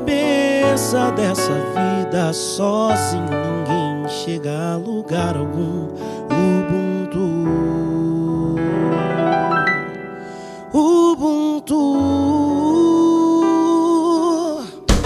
cabeça dessa vida sozinho ninguém chega a lugar algum. Ubuntu, Ubuntu.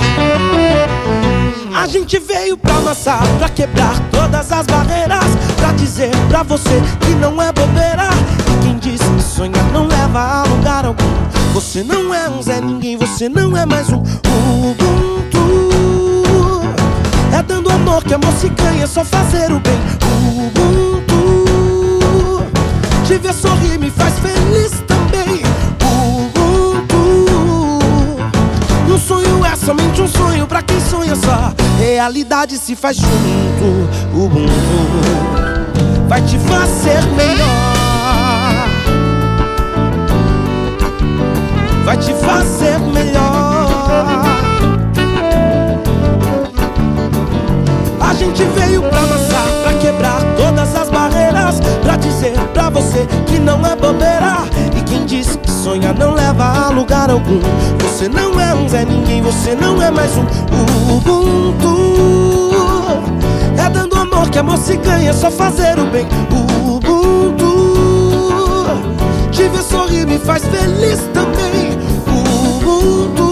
A gente veio pra amassar, pra quebrar todas as barreiras, pra dizer pra você que não é bobeira. E quem diz que sonhar não leva a lugar algum. Você não é um Zé Ninguém, você não é mais um Ubuntu. É dando amor que amor se ganha, é só fazer o bem. Ubuntu. Te ver sorrir me faz feliz também. Ubuntu. Um sonho é somente um sonho pra quem sonha só. Realidade se faz junto. Ubuntu vai te fazer melhor, vai te fazer melhor. A gente veio pra amassar, pra quebrar todas as barreiras, pra dizer pra você que não é bobeira. E quem diz que sonha não leva a lugar algum. Você não é um Zé Ninguém, você não é mais um Ubuntu. É dando amor que amor se ganha, é só fazer o bem. Ubuntu. Te ver sorrir me faz feliz também. Ubuntu.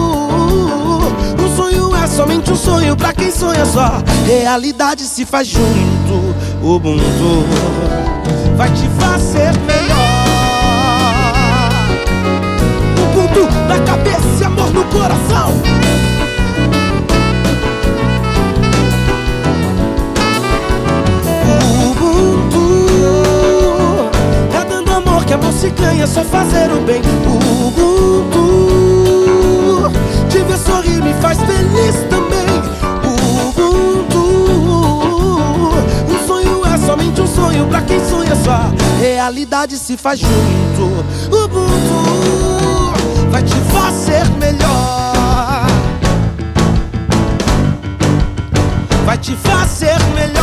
Um sonho é somente um sonho pra quem sonha só. Realidade se faz junto. Ubuntu vai te fazer melhor. Ubuntu na cabeça e amor no coração. Ubuntu é dando amor que amor se ganha, é só fazer o bem. Ubuntu. Te ver sorrir me faz feliz também. Ubuntu. Um sonho é somente um sonho pra quem sonha só. Realidade se faz junto. Ubuntu vai te fazer melhor, vai te fazer melhor.